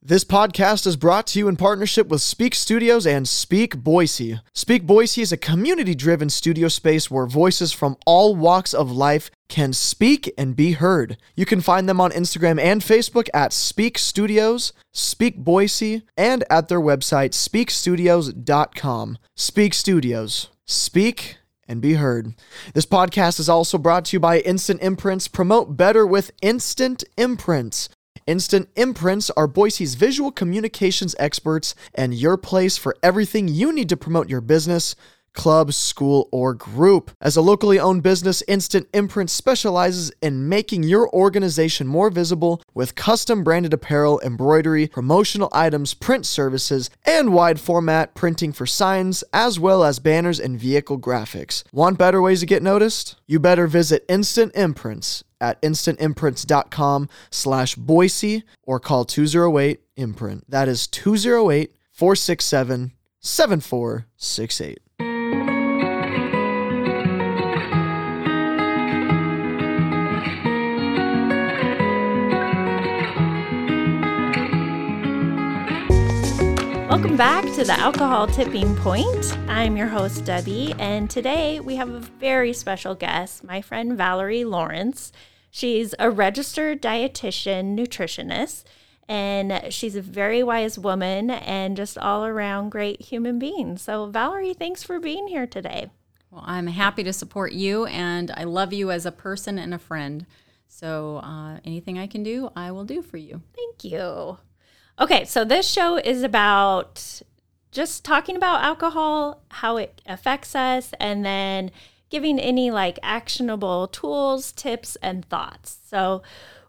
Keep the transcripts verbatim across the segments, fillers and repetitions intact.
This podcast is brought to you in partnership with Speak Studios and Speak Boise. Speak Boise is a community-driven studio space where voices from all walks of life can speak and be heard. You can find them on Instagram and Facebook at Speak Studios, Speak Boise, and at their website, speak studios dot com. Speak Studios. Speak and be heard. This podcast is also brought to you by Instant Imprints. Promote better with Instant Imprints. Instant Imprints are Boise's visual communications experts and your place for everything you need to promote your business, club, school, or group. As a locally owned business, Instant Imprints specializes in making your organization more visible with custom branded apparel, embroidery, promotional items, print services, and wide format printing for signs, as well as banners and vehicle graphics. Want better ways to get noticed? You better visit Instant Imprints at instant imprints dot com slash Boise or call two oh eight imprint. That is two oh eight, four six seven, seven four six eight. Welcome back to the Alcohol Tipping Point. I'm your host, Debbie, and today we have a very special guest, my friend Valerie Lawrence. She's a registered dietitian nutritionist, and she's a very wise woman and just all around great human being. So, Valerie, thanks for being here today. Well, I'm happy to support you, and I love you as a person and a friend. So uh, anything I can do, I will do for you. Thank you. Okay, so this show is about just talking about alcohol, how it affects us, and then giving any like actionable tools, tips, and thoughts. So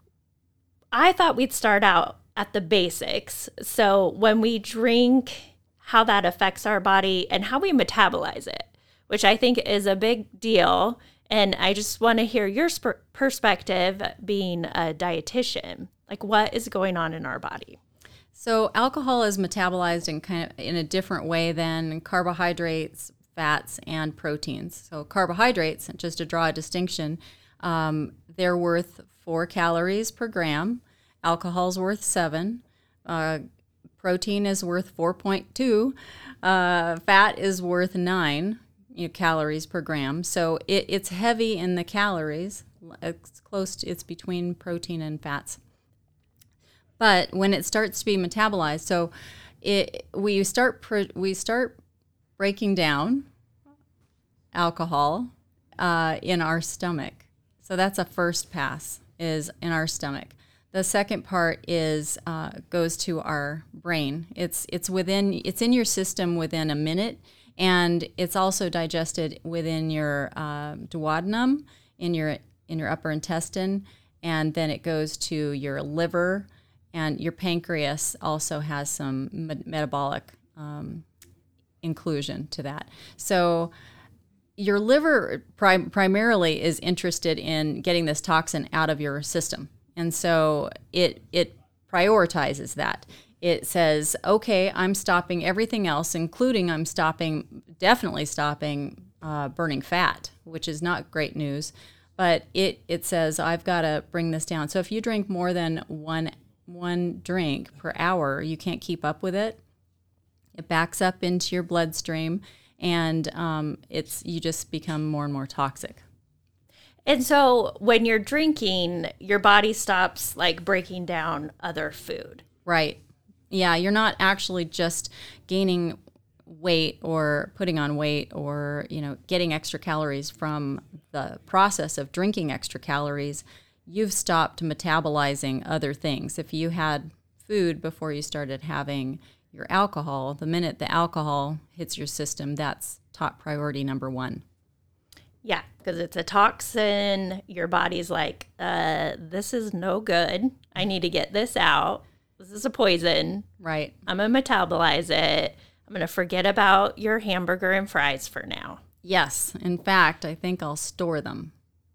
I thought we'd start out at the basics. So when we drink, how that affects our body and how we metabolize it, which I think is a big deal. And I just want to hear your sp- perspective being a dietitian. Like, what is going on in our body? So alcohol is metabolized in kind of in a different way than carbohydrates, fats, and proteins. So carbohydrates, just to draw a distinction, um, they're worth four calories per gram. Alcohol's worth seven. Uh, protein is worth four point two. Uh, fat is worth nine you know, calories per gram. So it, it's heavy in the calories. It's close to, it's between protein and fats. But when it starts to be metabolized, so it we start we start breaking down alcohol uh, in our stomach. So that's a first pass, is in our stomach. The second part is uh, goes to our brain. It's it's within it's in your system within a minute, and it's also digested within your uh, duodenum, in your in your upper intestine, and then it goes to your liver. And your pancreas also has some me- metabolic um, inclusion to that. So your liver prim- primarily is interested in getting this toxin out of your system. And so it it prioritizes that. It says, okay, I'm stopping everything else, including I'm stopping, definitely stopping uh, burning fat, which is not great news. But it, it says, I've got to bring this down. So if you drink more than one one drink per hour, you can't keep up with it. It backs up into your bloodstream, and um, it's you just become more and more toxic. And so when you're drinking, your body stops like breaking down other food. Right. Yeah, you're not actually just gaining weight or putting on weight or, you know, getting extra calories from the process of drinking extra calories. You've stopped metabolizing other things. If you had food before you started having your alcohol, the minute the alcohol hits your system, that's top priority number one. Yeah, because it's a toxin. Your body's like, uh, this is no good. I need to get this out. This is a poison. Right. I'm going to metabolize it. I'm going to forget about your hamburger and fries for now. Yes. In fact, I think I'll store them.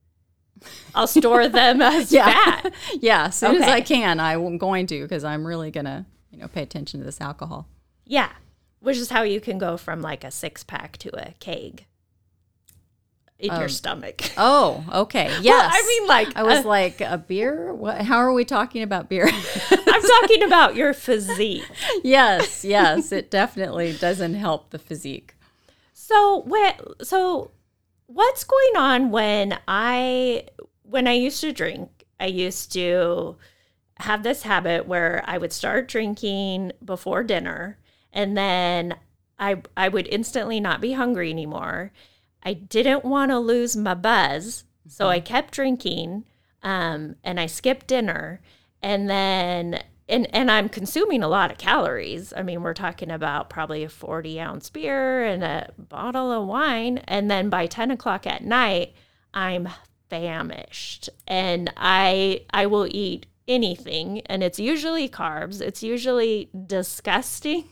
I'll store them as yeah. fat. Yeah, as soon okay. as I can, I'm going to, because I'm really going to, you know, pay attention to this alcohol. Yeah, which is how you can go from like a six pack to a keg. in Um, your stomach. Oh, okay. Yes. Well, I mean, like, I was uh, like, a beer? What, how are we talking about beer? I'm talking about your physique. Yes, yes. It definitely doesn't help the physique. So what? So what's going on when I when I used to drink? I used to have this habit where I would start drinking before dinner, and then I I would instantly not be hungry anymore. I didn't want to lose my buzz, so I kept drinking, um, and I skipped dinner, and then and and I'm consuming a lot of calories. I mean, we're talking about probably a forty ounce beer and a bottle of wine, and then by ten o'clock at night, I'm famished, and I I will eat anything, and it's usually carbs. It's usually disgusting.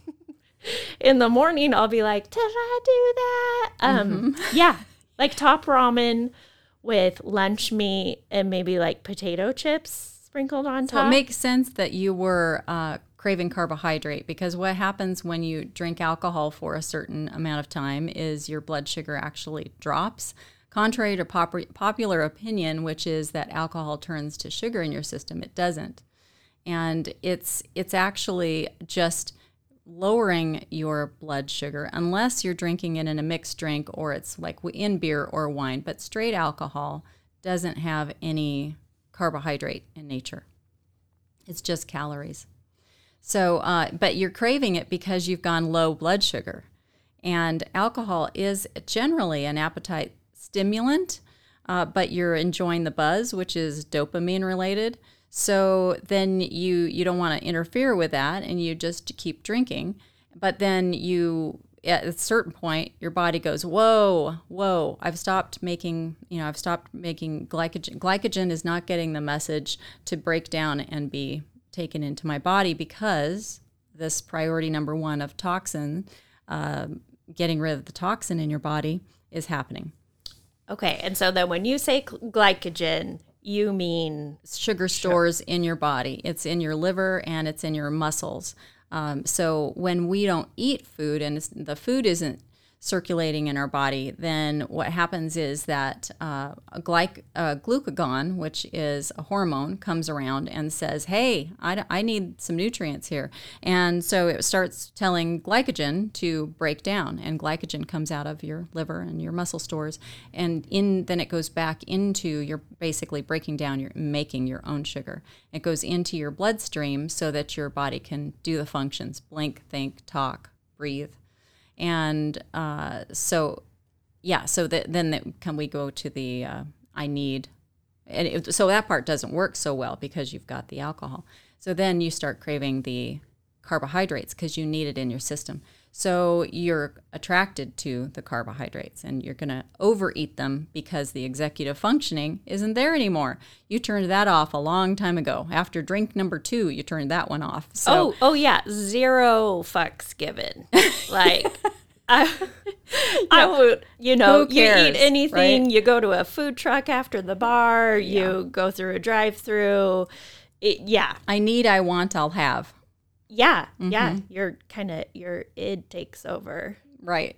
In the morning, I'll be like, did I do that? Um, Mm-hmm. Yeah, like top ramen with lunch meat and maybe like potato chips sprinkled on So top. it makes sense that you were uh, craving carbohydrate, because what happens when you drink alcohol for a certain amount of time is your blood sugar actually drops. Contrary to pop- popular opinion, which is that alcohol turns to sugar in your system, it doesn't. And it's it's actually just lowering your blood sugar, unless you're drinking it in a mixed drink or it's like in beer or wine. But straight alcohol doesn't have any carbohydrate in nature. It's just calories. So, uh, but you're craving it because you've gone low blood sugar. And alcohol is generally an appetite stimulant, uh, but you're enjoying the buzz, which is dopamine related. So then you you don't want to interfere with that, and you just keep drinking. But then you, at a certain point, your body goes, whoa, whoa, I've stopped making, you know, I've stopped making glycogen. Glycogen is not getting the message to break down and be taken into my body, because this priority number one of toxin, uh, getting rid of the toxin in your body, is happening. Okay, and so then when you say glycogen, you mean Sugar stores in your body. It's in your liver and it's in your muscles. Um, so when we don't eat food and it's, the food isn't circulating in our body, then what happens is that uh, a glyc- uh, glucagon, which is a hormone, comes around and says, hey, I, I need some nutrients here. And so it starts telling glycogen to break down, and glycogen comes out of your liver and your muscle stores, and in then it goes back into your, basically breaking down, your making your own sugar. It goes into your bloodstream so that your body can do the functions: blink, think, talk, breathe. And uh, so, yeah, so that, then that, can we go to the uh, I need, and it, so that part doesn't work so well because you've got the alcohol. So then you start craving the carbohydrates because you need it in your system. So you're attracted to the carbohydrates, and you're going to overeat them because the executive functioning isn't there anymore. You turned that off a long time ago. After drink number two, you turned that one off. So, oh oh yeah, zero fucks given. Like I, I would, you know, Who you cares, eat anything. right? You go to a food truck after the bar. You go through a drive-through. It, yeah, I need, I want, I'll have. yeah, yeah. You're kind of your id takes over. Right.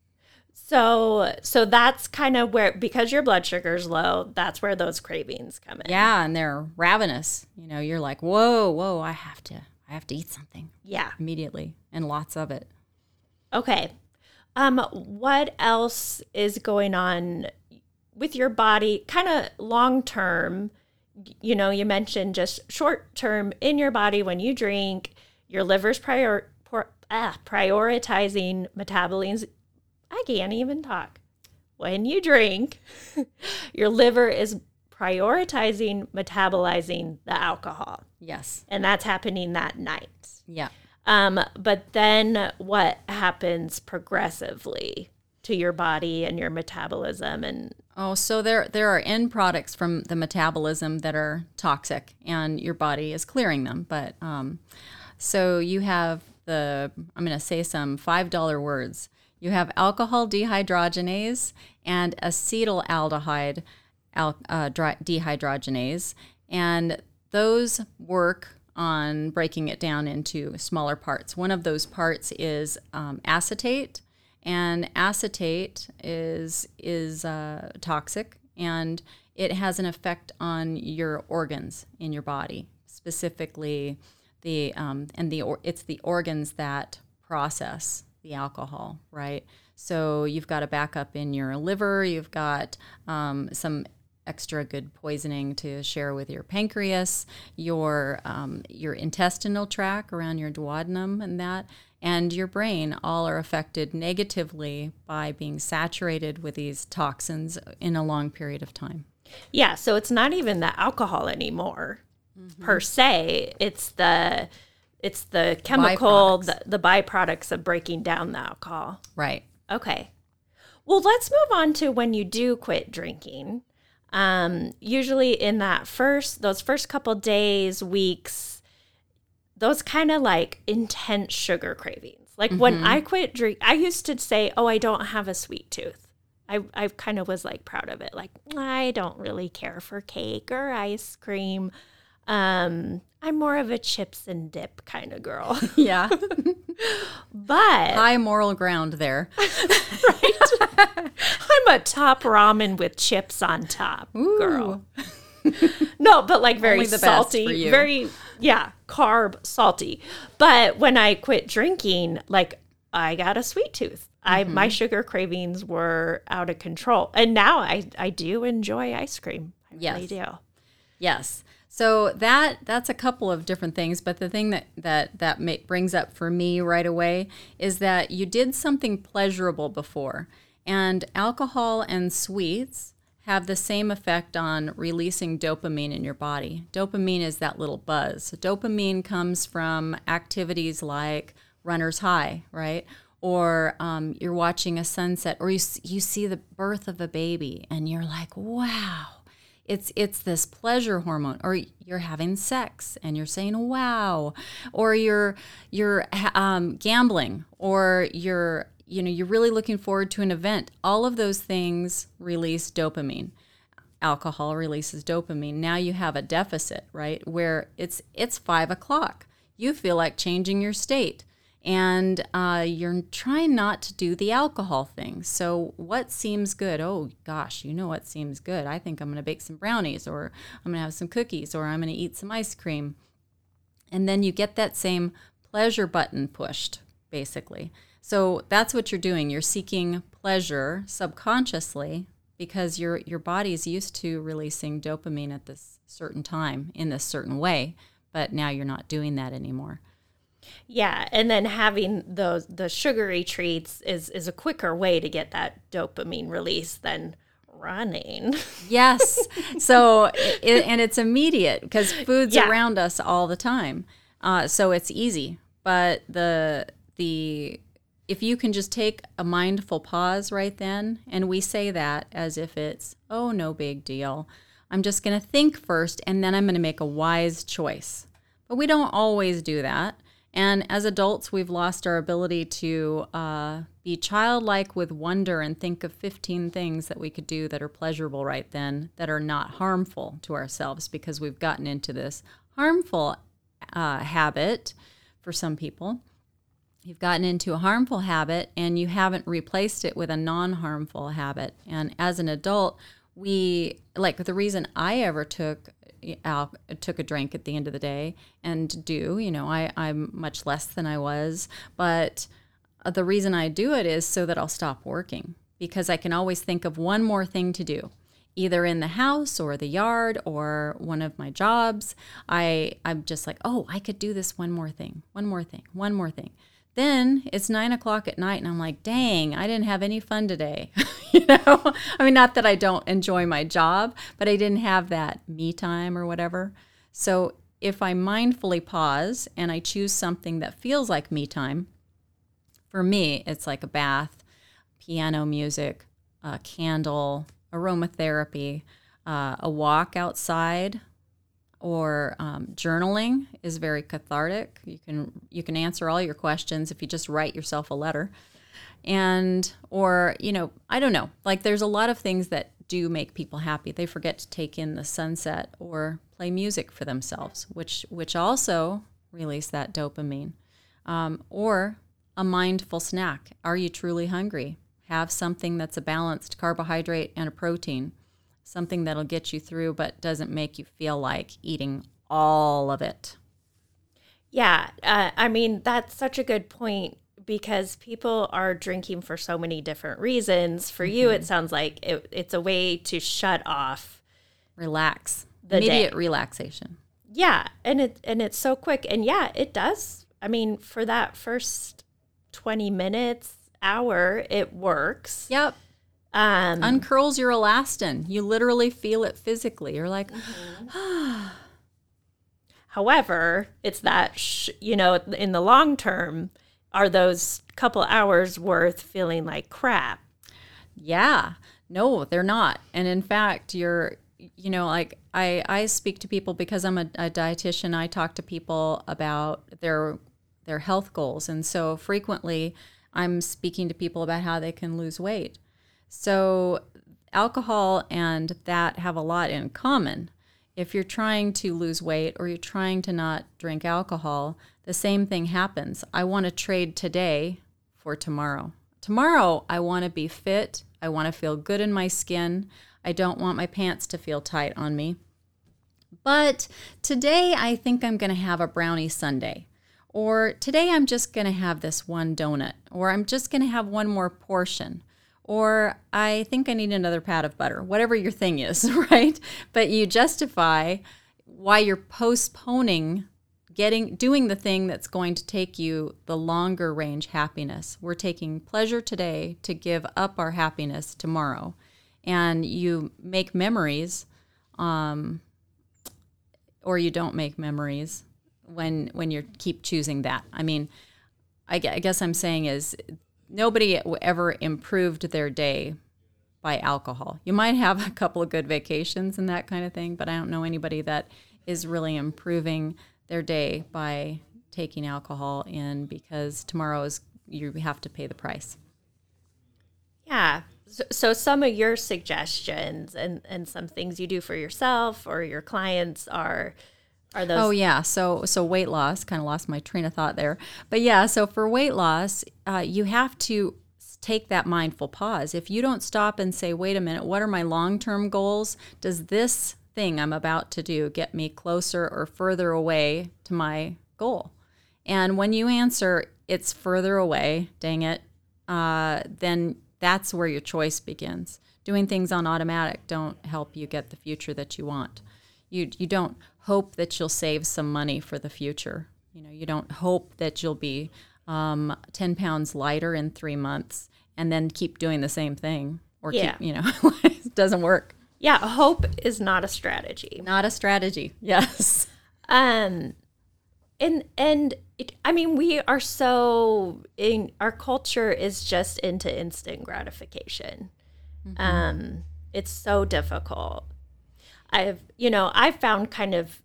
So so that's kind of where, because your blood sugar's low, that's where those cravings come in. Yeah, and they're ravenous. You know, you're like, whoa, whoa, I have to, I have to eat something Yeah. immediately, and lots of it. Okay. Um, what else is going on with your body, kind of long term? You know, you mentioned just short term in your body when you drink, your liver's prior, por, ah, prioritizing metabolism. I can't even talk. When you drink, your liver is prioritizing metabolizing the alcohol, Yes. and that's happening that night. Yeah. Um, but then what happens progressively to your body and your metabolism? And Oh, so there there are end products from the metabolism that are toxic, and your body is clearing them. But um, so you have the, I'm going to say some five dollar words. You have alcohol dehydrogenase and acetaldehyde al- uh, dry- dehydrogenase, and those work on breaking it down into smaller parts. One of those parts is um, acetate, And acetate is is uh, toxic, and it has an effect on your organs in your body, specifically the um, and the or, it's the organs that process the alcohol, right? So you've got a backup in your liver, you've got um, some extra good poisoning to share with your pancreas, your um, your intestinal tract around your duodenum and that, and your brain all are affected negatively by being saturated with these toxins in a long period of time. Yeah, so it's not even the alcohol anymore, mm-hmm. per se. It's the it's the chemical, the, the byproducts of breaking down the alcohol. Right. Okay. Well, let's move on to when you do quit drinking. Um, usually in that first, those first couple days, weeks, those kind of like intense sugar cravings. Like mm-hmm. when I quit drink, I used to say, oh, I don't have a sweet tooth. I, I kind of was like proud of it. Like, I don't really care for cake or ice cream. Um, I'm more of a chips and dip kind of girl. Yeah. But high moral ground there. Right. I'm a top ramen with chips on top Ooh. Girl. No, but like very Only the salty, best for you. very, yeah, carb, salty. But when I quit drinking, like I got a sweet tooth. I mm-hmm. my sugar cravings were out of control. And now I, I do enjoy ice cream. I yes. really do. Yes. So that that's a couple of different things, but the thing that that that make, brings up for me right away is that you did something pleasurable before, and alcohol and sweets have the same effect on releasing dopamine in your body. Dopamine is that little buzz. Dopamine comes from activities like runner's high, right? Or um, you're watching a sunset, or you you see the birth of a baby, and you're like, wow. It's it's this pleasure hormone, or you're having sex and you're saying wow, or you're you're um, gambling, or you're you know you're really looking forward to an event. All of those things release dopamine. Alcohol releases dopamine. Now you have a deficit, right? Where it's it's five o'clock. You feel like changing your state, and uh, you're trying not to do the alcohol thing. So what seems good? Oh, gosh, you know what seems good. I think I'm going to bake some brownies, or I'm going to have some cookies, or I'm going to eat some ice cream. And then you get that same pleasure button pushed, basically. So that's what you're doing. You're seeking pleasure subconsciously because your your body's used to releasing dopamine at this certain time in this certain way, but now you're not doing that anymore. Yeah, and then having those the sugary treats is is a quicker way to get that dopamine release than running. Yes. So it, and it's immediate because food's yeah. around us all the time. Uh, so it's easy. But the the if you can just take a mindful pause right then, and we say that as if it's, oh, no big deal. I'm just going to think first, and then I'm going to make a wise choice. But we don't always do that. And as adults, we've lost our ability to uh, be childlike with wonder and think of fifteen things that we could do that are pleasurable right then, that are not harmful to ourselves, because we've gotten into this harmful uh, habit for some people. You've gotten into a harmful habit and you haven't replaced it with a non-harmful habit. And as an adult, we, like the reason I ever took Al took a drink at the end of the day and do, you know, I, I'm much less than I was, but the reason I do it is so that I'll stop working, because I can always think of one more thing to do, either in the house or the yard or one of my jobs. I, I'm just like, oh, I could do this one more thing, one more thing, one more thing. Then it's nine o'clock at night and I'm like, dang, I didn't have any fun today. You know, I mean, not that I don't enjoy my job, but I didn't have that me time or whatever. So if I mindfully pause and I choose something that feels like me time, for me, it's like a bath, piano music, a candle, aromatherapy, uh, a walk outside, or um, journaling is very cathartic. You can you can answer all your questions if you just write yourself a letter. And, or, you know, I don't know, like there's a lot of things that do make people happy. They forget to take in the sunset or play music for themselves, which which also release that dopamine. Um, or a mindful snack. Are you truly hungry? Have something that's a balanced carbohydrate and a protein, something that'll get you through but doesn't make you feel like eating all of it. Yeah, uh, I mean, that's such a good point because people are drinking for so many different reasons. For mm-hmm. you, it sounds like it, it's a way to shut off. Relax. The Immediate day. Relaxation. Yeah, and it and it's so quick. And yeah, it does. I mean, for that first twenty minutes, hour, it works. Yep. Um, Uncurls your elastin. You literally feel it physically. You're like, mm-hmm. However, it's that, sh- you know, in the long term, are those couple hours worth feeling like crap? Yeah. No, they're not. And in fact, you're, you know, like I, I speak to people because I'm a, a dietitian. I talk to people about their their health goals. And so frequently I'm speaking to people about how they can lose weight. So alcohol and that have a lot in common. If you're trying to lose weight or you're trying to not drink alcohol, the same thing happens. I want to trade today for tomorrow. Tomorrow, I want to be fit. I want to feel good in my skin. I don't want my pants to feel tight on me. But today, I think I'm going to have a brownie sundae. Or today, I'm just going to have this one donut. Or I'm just going to have one more portion. Or I think I need another pat of butter, whatever your thing is, right? But you justify why you're postponing getting doing the thing that's going to take you the longer range happiness. We're taking pleasure today to give up our happiness tomorrow. And you make memories, um, or you don't make memories when when you keep choosing that. I mean, I guess I'm saying is, nobody ever improved their day by alcohol. You might have a couple of good vacations and that kind of thing, but I don't know anybody that is really improving their day by taking alcohol in, because tomorrow is, you have to pay the price. Yeah. So, so some of your suggestions and, and some things you do for yourself or your clients are Are those? Oh, yeah. So so weight loss, kind of lost my train of thought there. But yeah, so for weight loss, uh, you have to take that mindful pause. If you don't stop and say, wait a minute, what are my long-term goals? Does this thing I'm about to do get me closer or further away to my goal? And when you answer, it's further away, dang it, uh, then that's where your choice begins. Doing things on automatic don't help you get the future that you want. You you don't hope that you'll save some money for the future. You know, you don't hope that you'll be um, ten pounds lighter in three months and then keep doing the same thing. Or yeah. keep, you know, it doesn't work. Yeah, hope is not a strategy. Not a strategy, yes. Um, and, and it, I mean, we are so, in our culture is just into instant gratification. Mm-hmm. Um, it's so difficult. I've, you know, I've found kind of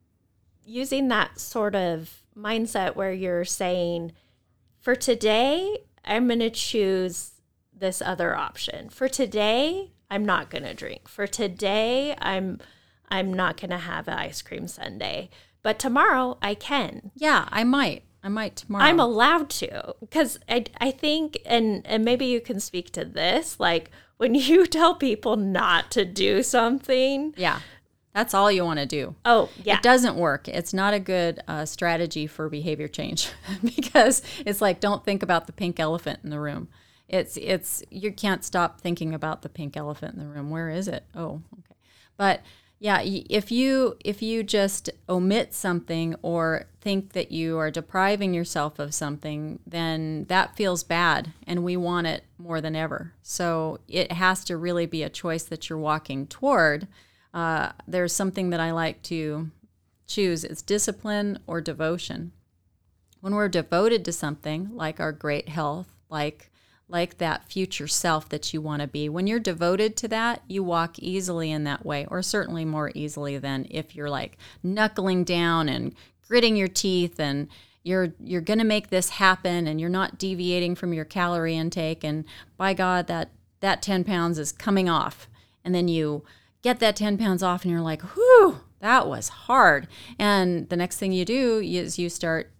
using that sort of mindset where you're saying, for today, I'm going to choose this other option. For today, I'm not going to drink. For today, I'm I'm not going to have an ice cream sundae. But tomorrow, I can. Yeah, I might. I might tomorrow. I'm allowed to. Because I, I think, and, and maybe you can speak to this, like, when you tell people not to do something. Yeah, that's all you want to do. Oh, yeah. It doesn't work. It's not a good uh, strategy for behavior change because it's like, don't think about the pink elephant in the room. It's, it's, you can't stop thinking about the pink elephant in the room. Where is it? Oh, okay. But yeah, if you, if you just omit something or think that you are depriving yourself of something, then that feels bad and we want it more than ever. So it has to really be a choice that you're walking toward. Uh, there's something that I like to choose. It's discipline or devotion. When we're devoted to something like our great health, like like that future self that you want to be, when you're devoted to that, you walk easily in that way, or certainly more easily than if you're like knuckling down and gritting your teeth and you're you're going to make this happen and you're not deviating from your calorie intake, and by God, that that ten pounds is coming off. And then you get that ten pounds off and you're like, whew, that was hard. And the next thing you do is you start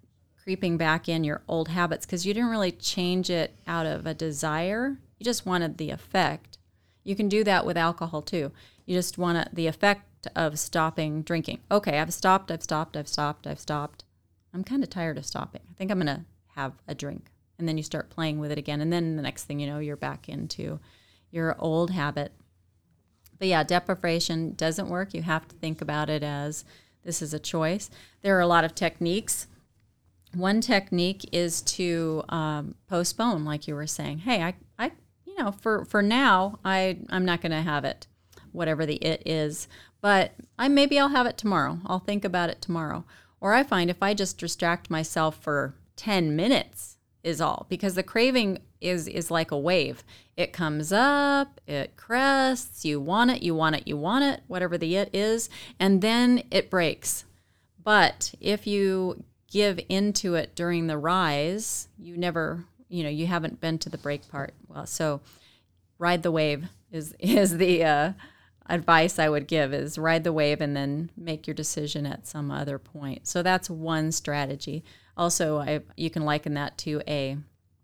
creeping back in your old habits because you didn't really change it out of a desire. You just wanted the effect. You can do that with alcohol too. You just want the effect of stopping drinking. Okay, I've stopped, I've stopped, I've stopped, I've stopped. I'm kind of tired of stopping. I think I'm going to have a drink. And then you start playing with it again. And then the next thing you know, you're back into your old habit. But yeah, deprivation doesn't work. You have to think about it as this is a choice. There are a lot of techniques. One technique is to um, postpone, like you were saying. Hey, I, I, you know, for, for now, I, I'm not going to have it, whatever the it is. But I maybe I'll have it tomorrow. I'll think about it tomorrow. Or I find if I just distract myself for ten minutes is all, because the craving is is like a wave. It comes up, it crests, you want it, you want it, you want it, whatever the it is, and then it breaks. But if you give into it during the rise, you never, you know, you haven't been to the break part. Well, so ride the wave is is the uh, advice I would give, is ride the wave and then make your decision at some other point. So that's one strategy. Also, I, you can liken that to a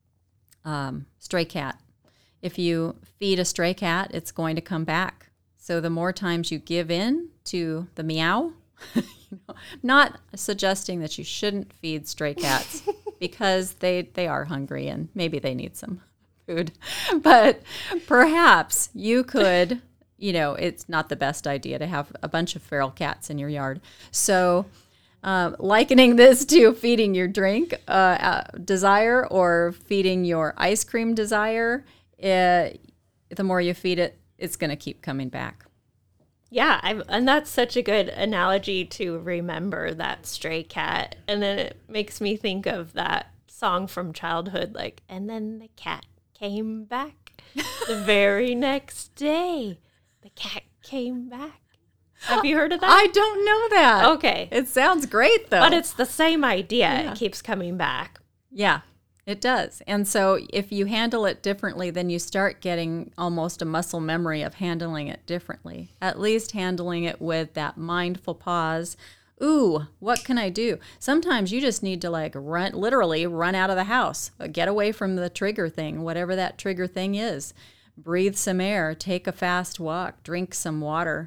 um, stray cat. If you feed a stray cat, it's going to come back. So the more times you give in to the meow, you know, not suggesting that you shouldn't feed stray cats because they, they are hungry and maybe they need some food. But perhaps you could, you know, it's not the best idea to have a bunch of feral cats in your yard. So Uh, likening this to feeding your drink uh, uh, desire or feeding your ice cream desire, uh, the more you feed it, it's going to keep coming back. Yeah, I'm, and that's such a good analogy to remember that stray cat. And then it makes me think of that song from childhood, like, and then the cat came back the very next day. The cat came back. Have you heard of that? I don't know that. Okay. It sounds great, though. But it's the same idea. Yeah. It keeps coming back. Yeah, it does. And so if you handle it differently, then you start getting almost a muscle memory of handling it differently. At least handling it with that mindful pause. Ooh, what can I do? Sometimes you just need to like run, literally run out of the house. Get away from the trigger thing, whatever that trigger thing is. Breathe some air, take a fast walk, drink some water.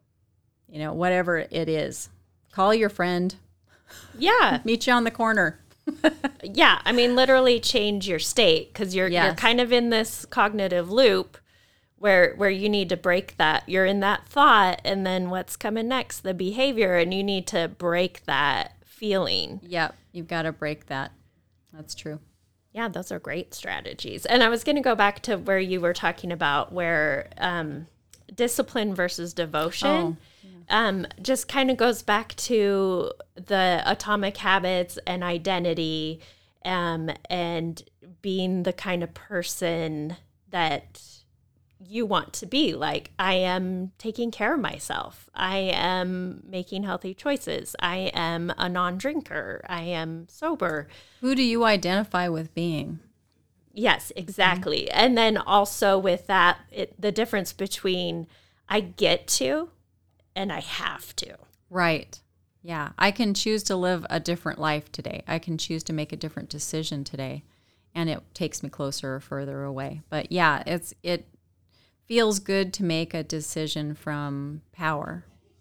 You know, whatever it is. Call your friend. Yeah. Meet you on the corner. Yeah. I mean, literally change your state, because you're, Yes. you're kind of in this cognitive loop where where you need to break that. You're in that thought, and then what's coming next? The behavior, and you need to break that feeling. Yep. You've got to break that. That's true. Yeah, those are great strategies. And I was going to go back to where you were talking about where um, discipline versus devotion. Oh. Um, just kind of goes back to the atomic habits and identity, um, and being the kind of person that you want to be. Like, I am taking care of myself. I am making healthy choices. I am a non-drinker. I am sober. Who do you identify with being? Yes, exactly. Mm-hmm. And then also with that, it, the difference between I get to and I have to. Right. Yeah. I can choose to live a different life today. I can choose to make a different decision today. And it takes me closer or further away. But yeah, it's it feels good to make a decision from power.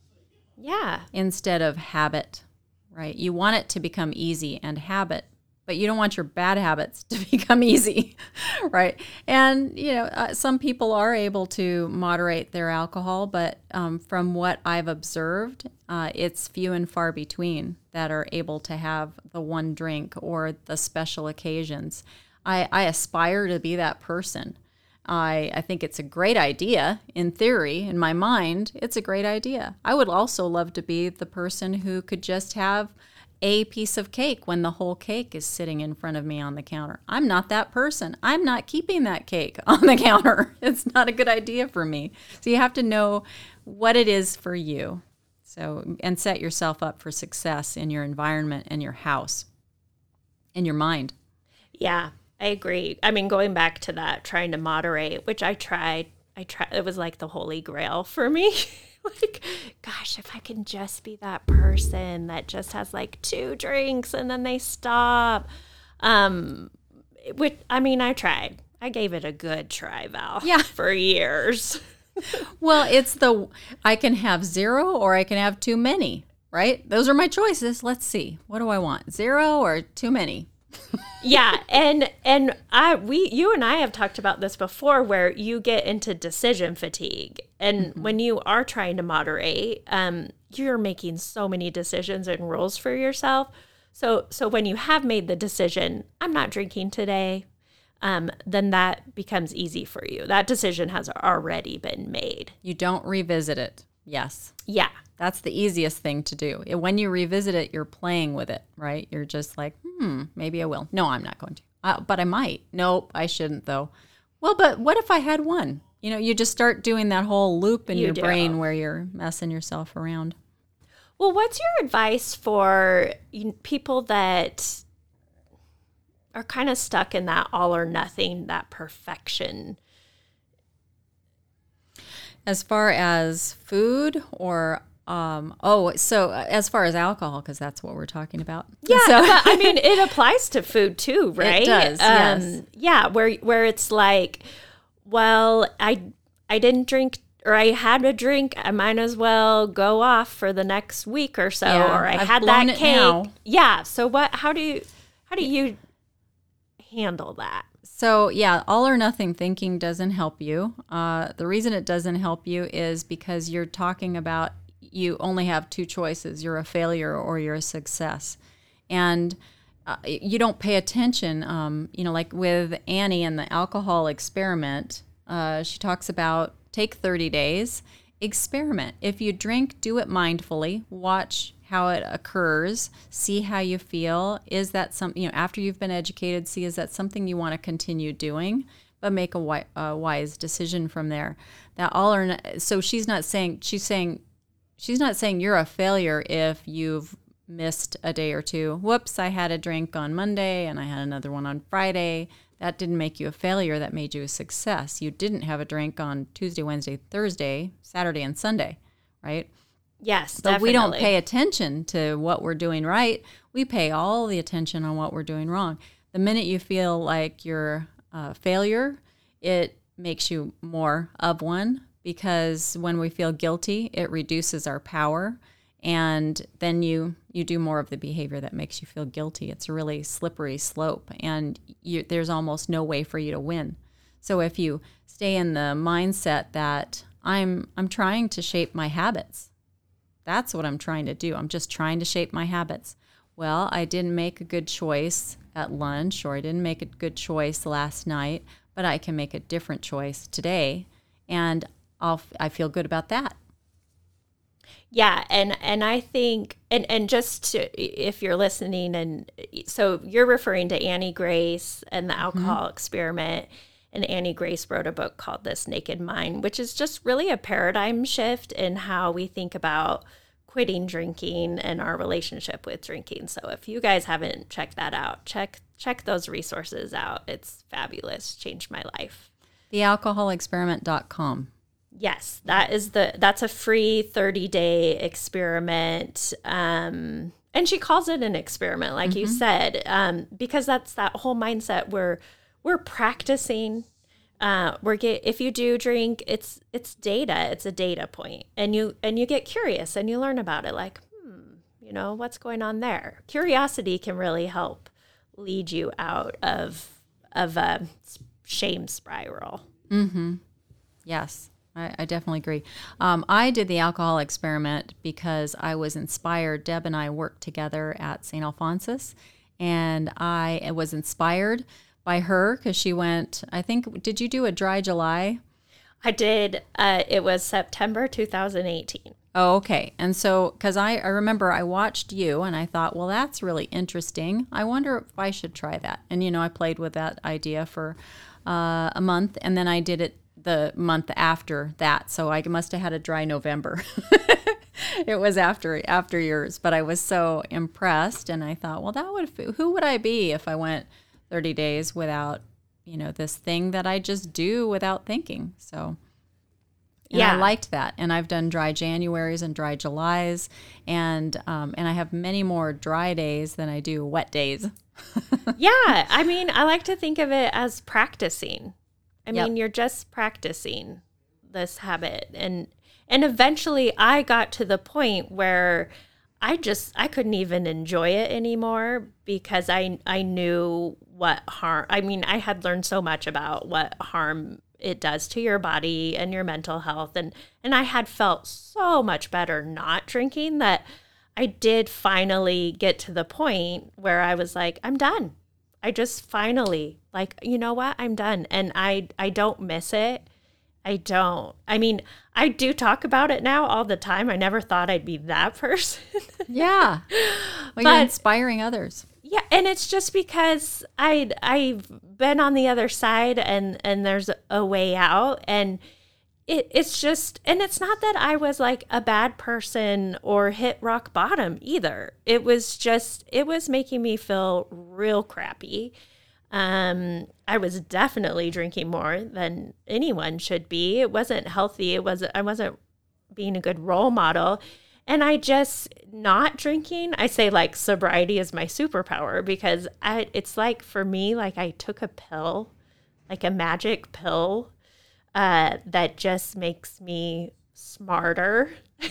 Yeah. Instead of habit, right? You want it to become easy and habit, but you don't want your bad habits to become easy, right? And, you know, uh, some people are able to moderate their alcohol, but um, from what I've observed, uh, it's few and far between that are able to have the one drink or the special occasions. I, I aspire to be that person. I, I think it's a great idea. In theory, in my mind, it's a great idea. I would also love to be the person who could just have a piece of cake when the whole cake is sitting in front of me on the counter. I'm not that person. I'm not keeping that cake on the counter. It's not a good idea for me. So you have to know what it is for you. So, and set yourself up for success in your environment and your house, in your mind. Yeah, I agree. I mean, going back to that, trying to moderate, which I tried. I tried. It was like the holy grail for me. like, gosh, if I can just be that person that just has like two drinks and then they stop. Um, which, I mean, I tried. I gave it a good try, Val. Yeah. For years. Well, it's the, I can have zero or I can have too many, right? Those are my choices. Let's see. What do I want? Zero or too many? Yeah, and and I we you and I have talked about this before, where you get into decision fatigue, and mm-hmm. when you are trying to moderate, um, you're making so many decisions and rules for yourself. So so when you have made the decision, I'm not drinking today, um, then that becomes easy for you. That decision has already been made. You don't revisit it. Yes. Yeah. That's the easiest thing to do. When you revisit it, you're playing with it, right? You're just like, hmm, maybe I will. No, I'm not going to. Uh, but I might. Nope, I shouldn't, though. Well, but what if I had one? You know, you just start doing that whole loop in You your do. brain where you're messing yourself around. Well, what's your advice for you- people that are kind of stuck in that all or nothing, that perfection? As far as food or, um, oh, so as far as alcohol, because that's what we're talking about. Yeah, So, but, I mean, it applies to food too, right? It does, yes. Yeah, where where it's like, well, I I didn't drink, or I had a drink, I might as well go off for the next week or so, Yeah, or I I've had blown that it cake. now. Yeah. So what? How do you how do you handle that? So yeah, all or nothing thinking doesn't help you. Uh, the reason it doesn't help you is because you're talking about you only have two choices. You're a failure or you're a success. And uh, you don't pay attention. Um, you know, like with Annie and the alcohol experiment, uh, she talks about take thirty days, experiment. If you drink, do it mindfully. Watch how it occurs, see how you feel. Is that something, you know, after you've been educated, see, is that something you want to continue doing? But make a, wi- a wise decision from there. That all or no, so she's not saying, she's saying, she's not saying you're a failure if you've missed a day or two. Whoops, I had a drink on Monday and I had another one on Friday. That didn't make you a failure. That made you a success. You didn't have a drink on Tuesday, Wednesday, Thursday, Saturday, and Sunday, right? Yes, But definitely. we don't pay attention to what we're doing right. We pay all the attention on what we're doing wrong. The minute you feel like you're a failure, it makes you more of one, because when we feel guilty, it reduces our power. And then you, you do more of the behavior that makes you feel guilty. It's a really slippery slope, and you, there's almost no way for you to win. So if you stay in the mindset that I'm I'm trying to shape my habits, that's what I'm trying to do. I'm just trying to shape my habits. Well, I didn't make a good choice at lunch, or I didn't make a good choice last night, but I can make a different choice today, and I'll I feel good about that. Yeah, and and I think, and and just to, if you're listening, and so you're referring to Annie Grace and the alcohol mm-hmm. experiment, and Annie Grace wrote a book called This Naked Mind, which is just really a paradigm shift in how we think about quitting drinking and our relationship with drinking. So if you guys haven't checked that out, check check those resources out. It's fabulous. Changed my life. the alcohol experiment dot com. Yes, that is the that's a free thirty-day experiment. Um, and she calls it an experiment, like mm-hmm. you said, um, because that's that whole mindset where we're practicing. Uh, we're get if you do drink, it's it's data. It's a data point, and you and you get curious and you learn about it. Like, hmm, you know, what's going on there? Curiosity can really help lead you out of of a shame spiral. Mm-hmm. Yes. I, I definitely agree. Um, I did the alcohol experiment because I was inspired. Deb and I worked together at Saint Alphonsus, and I was inspired by her because she went, I think, did you do a dry July? I did. Uh, it was September two thousand eighteen. Oh, okay. And so, because I, I remember I watched you and I thought, well, that's really interesting. I wonder if I should try that. And, you know, I played with that idea for uh, a month, and then I did it the month after that. So I must have had a dry November. It was after after yours, but I was so impressed, and I thought, well, that would, who would I be if I went thirty days without, you know, this thing that I just do without thinking. So And Yeah. I liked that. And I've done dry Januaries and dry Julys. And, um, and I have many more dry days than I do wet days. Yeah. I mean, I like to think of it as practicing. I Yep. mean, you're just practicing this habit. And, and eventually I got to the point where I just, I couldn't even enjoy it anymore because I, I knew what harm, I mean, I had learned so much about what harm it does to your body and your mental health. And, and I had felt so much better not drinking that I did finally get to the point where I was like, I'm done. I just finally like, you know what? I'm done. And I, I don't miss it. I don't. I mean, I do talk about it now all the time. I never thought I'd be that person. Yeah. Well, you're But- inspiring others. Yeah, and it's just because I I've been on the other side and and there's a way out, and it it's just, and it's not that I was like a bad person or hit rock bottom either. It was just, it was making me feel real crappy. Um, I was definitely drinking more than anyone should be. It wasn't healthy. It was I wasn't being a good role model. And I just, not drinking, I say like sobriety is my superpower because I, it's like for me, like I took a pill, like a magic pill uh, that just makes me smarter.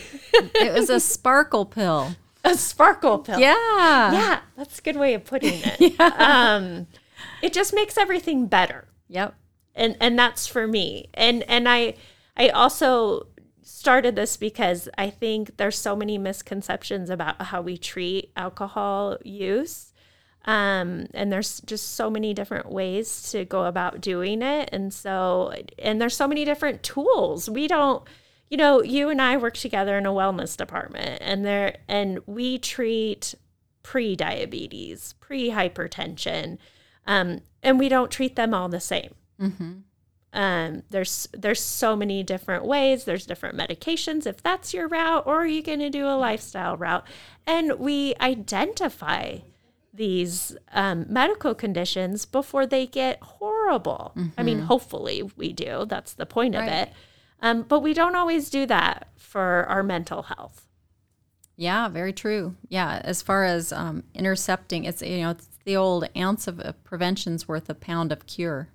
It was a sparkle pill. A sparkle pill. Yeah. Yeah, that's a good way of putting it. Um, it just makes everything better. Yep. And and that's for me. And and I I also started this because I think there's so many misconceptions about how we treat alcohol use. Um, and there's just so many different ways to go about doing it. And so, and there's so many different tools. We don't, you know, you and I work together in a wellness department, and there, and we treat pre-diabetes, pre-hypertension, um, and we don't treat them all the same. Mm-hmm. Um, there's there's so many different ways. There's different medications if that's your route, or you're going to do a lifestyle route. And we identify these um, medical conditions before they get horrible. Mm-hmm. I mean, hopefully we do. That's the point Right. of it. Um, but we don't always do that for our mental health. Yeah, very true. Yeah, as far as um, intercepting, it's, you know, it's the old ounce of uh, prevention's worth a pound of cure.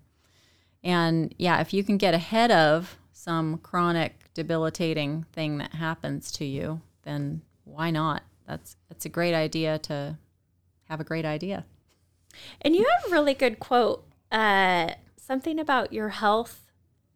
And yeah, if you can get ahead of some chronic debilitating thing that happens to you, then why not? That's that's a great idea to have a great idea. And you have a really good quote, uh, something about your health,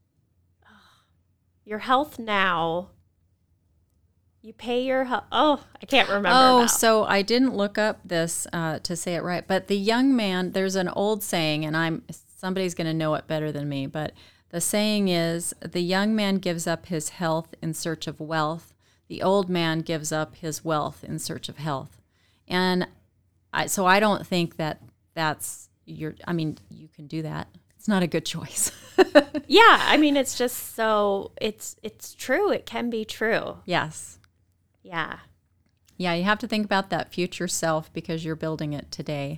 your health now. You pay your health. Oh, I can't remember. Oh, now. so I didn't look up this uh, to say it right, but the young man, there's an old saying, and I'm somebody's going to know it better than me, but the saying is, the young man gives up his health in search of wealth. The old man gives up his wealth in search of health. And I, so I don't think that that's your, I mean, you can do that. It's not a good choice. Yeah, I mean, it's just so, it's it's true. It can be true. Yes. Yeah. Yeah, you have to think about that future self because you're building it today.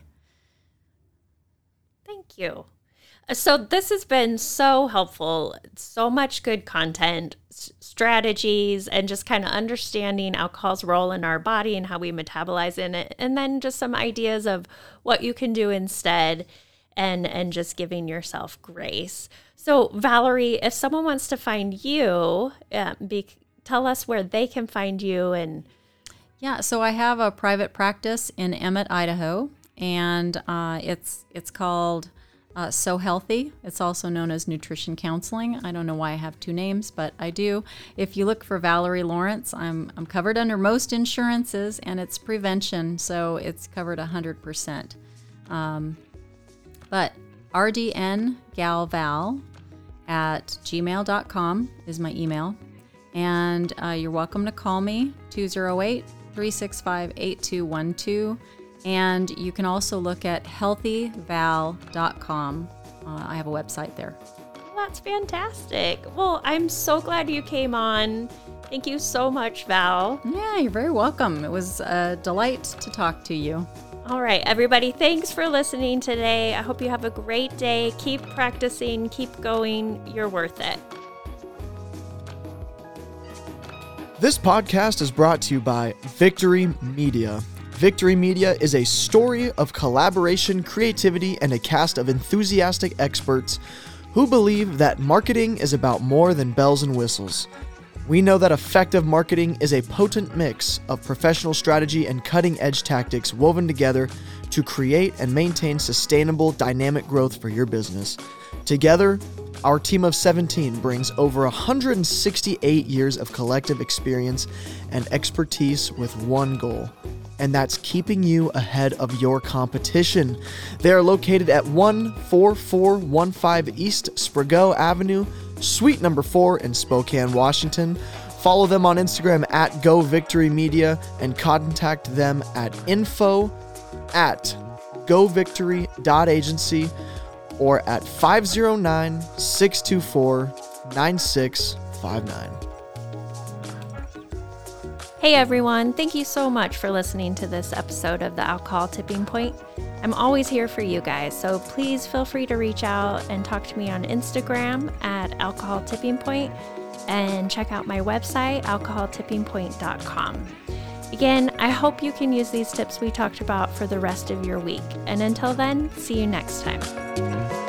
Thank you. So this has been so helpful. So much good content, s- strategies, and just kind of understanding alcohol's role in our body and how we metabolize in it. And then just some ideas of what you can do instead, and, and just giving yourself grace. So Valerie, if someone wants to find you, uh, be, tell us where they can find you. And Yeah, so I have a private practice in Emmett, Idaho, and uh, it's it's called uh, So Healthy. It's also known as Nutrition Counseling. I don't know why I have two names, but I do. If you look for Valerie Lawrence, I'm I'm covered under most insurances, and it's prevention, so it's covered one hundred percent. Um, but R D N Galval at gmail dot com is my email. And uh, you're welcome to call me, two oh eight, three six five, eight two one two. And you can also look at healthy val dot com. Uh, I have a website there. that's fantastic. Well, I'm so glad you came on. Thank you so much, Val. Yeah, you're very welcome. It was a delight to talk to you. All right, everybody, thanks for listening today. I hope you have a great day. Keep practicing, keep going. You're worth it. This podcast is brought to you by Victory Media. Victory Media is a story of collaboration, creativity, and a cast of enthusiastic experts who believe that marketing is about more than bells and whistles. We know that effective marketing is a potent mix of professional strategy and cutting-edge tactics woven together to create and maintain sustainable, dynamic growth for your business. Together, our team of seventeen brings over one hundred sixty-eight years of collective experience and expertise with one goal, and that's keeping you ahead of your competition. They are located at one four four one five East Sprague Avenue, Suite number four in Spokane, Washington. Follow them on Instagram at Go Victory Media and contact them at info at go victory dot agency or at five oh nine, six two four, nine six five nine. Hey everyone, thank you so much for listening to this episode of the Alcohol Tipping Point. I'm always here for you guys, so please feel free to reach out and talk to me on Instagram at Alcohol Tipping Point and check out my website, alcohol tipping point dot com. Again, I hope you can use these tips we talked about for the rest of your week. And until then, see you next time.